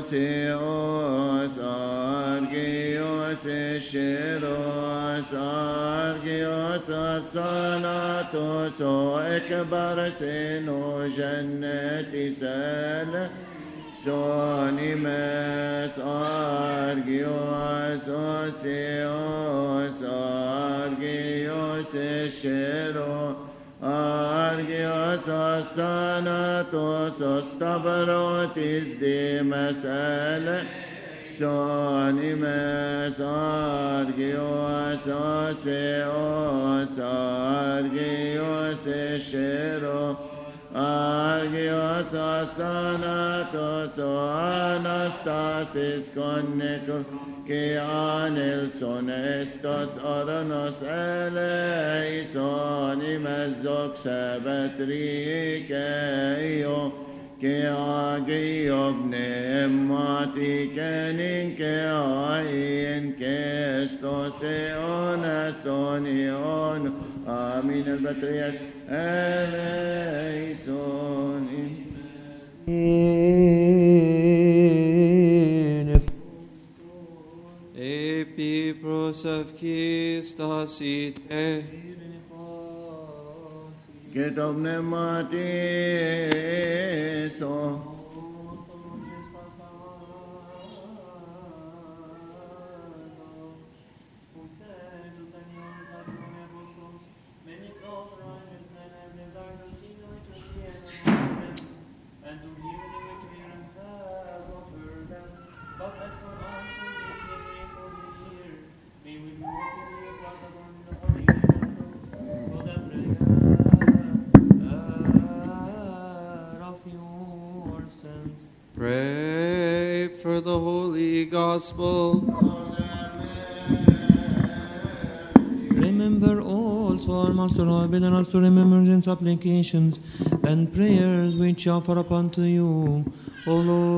Theos, Argios, Esheros, Argios, Asanatos, O Ekbar Seno, Jannati Sal, Sonimes, Argios, Oseos, Argios, Esheros, Argios, Asanatos, Ostavrotis, Demas, Ele, Sonimes, Argios, Oseos, Argios, Esheros, Argios, Asanatos, Anastasis, Connector, que anelson estos oranos eleison imezzok sabatrikeio que agio pneumati kenin que aien que estos eonastonion amin البطريرك eleison Epipros of Kistasite, get of Nematiso. pray for the Holy Gospel. Remember also our Master who has bidden us to remember his supplications and prayers which offer up unto you, O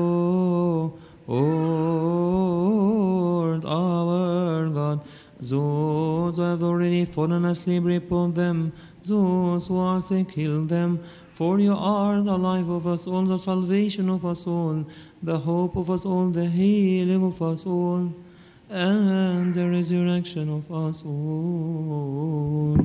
Lord our God. Those who have already fallen asleep, repose them. Those who are sick, heal them. For you are the life of us all, the salvation of us all, the hope of us all, the healing of us all, and the resurrection of us all.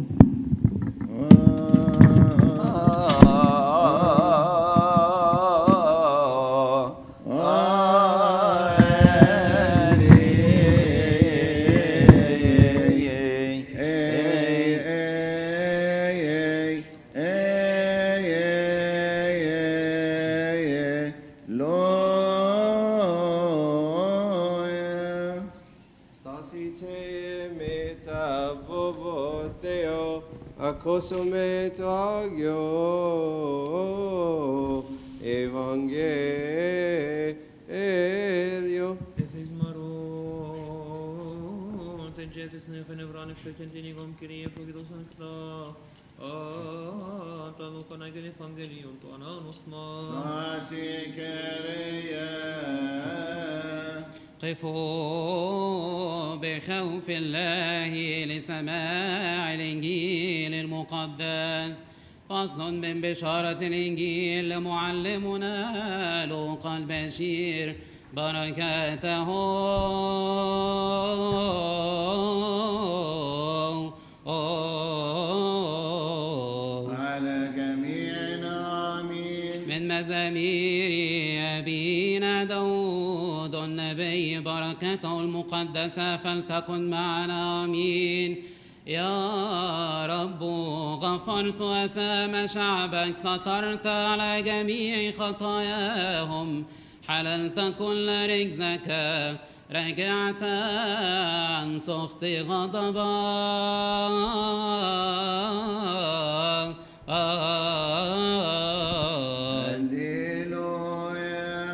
Acosumet agio evangelio. Efes maron, te jefes nefen evranik shesentinicum kirie progidos ansta. Ta lucan agel evangelium to ananus ma. Sasi kereya. قفوا بخوف الله لسماع الإنجيل المقدس. فصل من بشارة الإنجيل معلمنا لوقا البشير بركاته على جميعنا آمين. من مزامير أبينا داود النبي بركته المقدسة فلتكن معنا آمين. يا رب غفرت أثام شعبك، سترت على جميع خطاياهم، حللت كل رجزك، رجعت عن سخط غضبك. هللويا.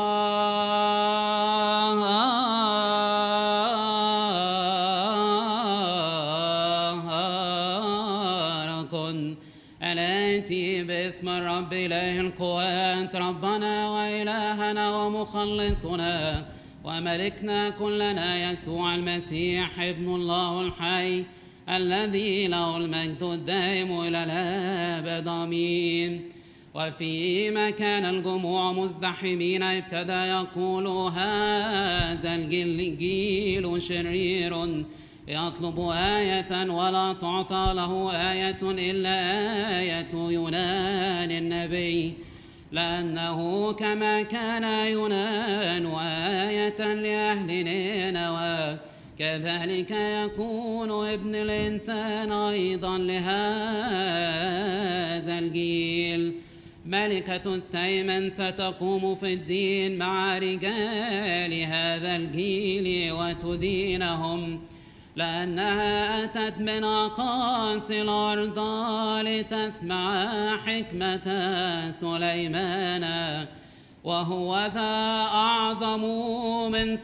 مبارك الآتي باسم الرب إله القوات، ربنا وإلهنا ومخلصنا وملكنا كلنا يسوع المسيح ابن الله الحي الذي له المجد الدائم إلى الأبد آمين. وفيما كان الجموع مزدحمين ابتدى يقول هذا الجيل شرير يطلب آية ولا تعطى له آية إلا آية يونان النبي، لأنه كما كان يونان آية لأهل نينوى كذلك يكون ابن الإنسان أيضا لهذا الجيل. ملكة التيمن ستقوم في الدين مع رجال هذا الجيل وتدينهم، لأنها أتت من أقاصي الأرض لتسمع حكمة سليمان، وهو ذا أعظم من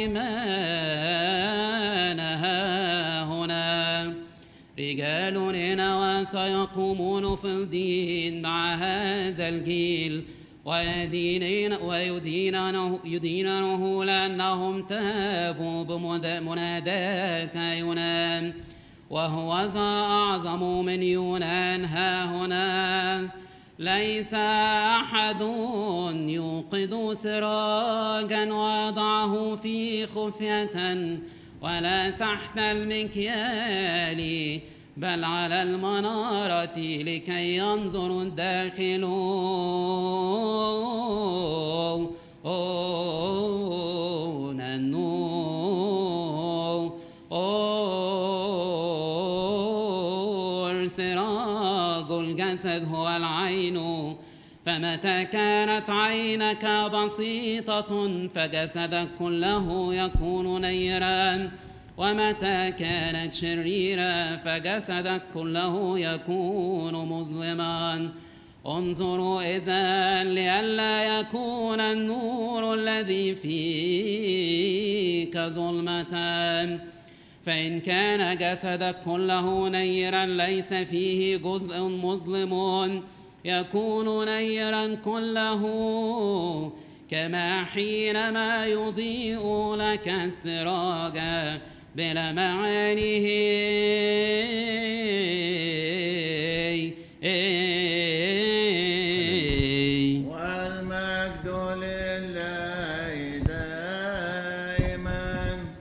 سليمان ها هنا. رجال نينوى سيقومون في الدين مع هذا الجيل ويدينونه لأنهم تابوا بمناداة يونان، وهو ذا أعظم من يونان ها هنا. ليس أحد يوقد سراجا ويضعه في خفية ولا تحت المكيال، بل على المنارة لكي ينظر الداخلون النور. سراج الجسد هو العين، فمتى كانت عينك بسيطة فجسدك كله يكون نيرا، ومتى كانت شريرة فجسدك كله يكون مظلما. انظروا إذن لئلا يكون النور الذي فيك ظلمة. فإن كان جسدك كله نيرا ليس فيه جزء مظلم يكون نيرا كله، كما حينما يضيء لك السراج بلمعانه